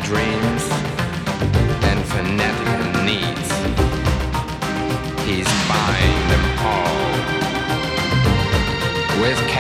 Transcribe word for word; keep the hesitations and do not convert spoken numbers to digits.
dreams and fanatical needs. He's buying them all with cash.